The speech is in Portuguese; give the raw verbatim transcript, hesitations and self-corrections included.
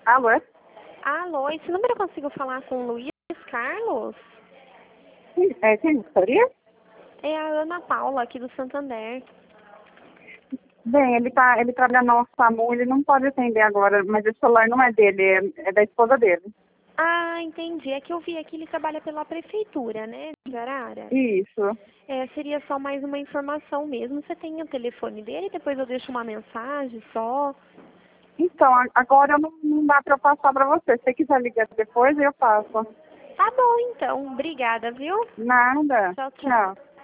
Alô? Alô, esse número eu consigo falar com o Luiz Carlos? Sim, é, quem gostaria? É a Ana Paula, aqui do Santander. Bem, ele, tá, ele trabalha no SAMU, ele não pode atender agora, mas o celular não é dele, é, é da esposa dele. Ah, entendi. É que eu vi aqui, ele trabalha pela prefeitura, né, de Arara? Isso. É, seria só mais uma informação mesmo. Você tem o telefone dele? Depois eu deixo uma mensagem só. Então, a- agora não, não dá para eu passar para você. Se você quiser ligar depois, eu passo. Tá bom, então. Obrigada, viu? Nada. Tchau, tchau. Tchau.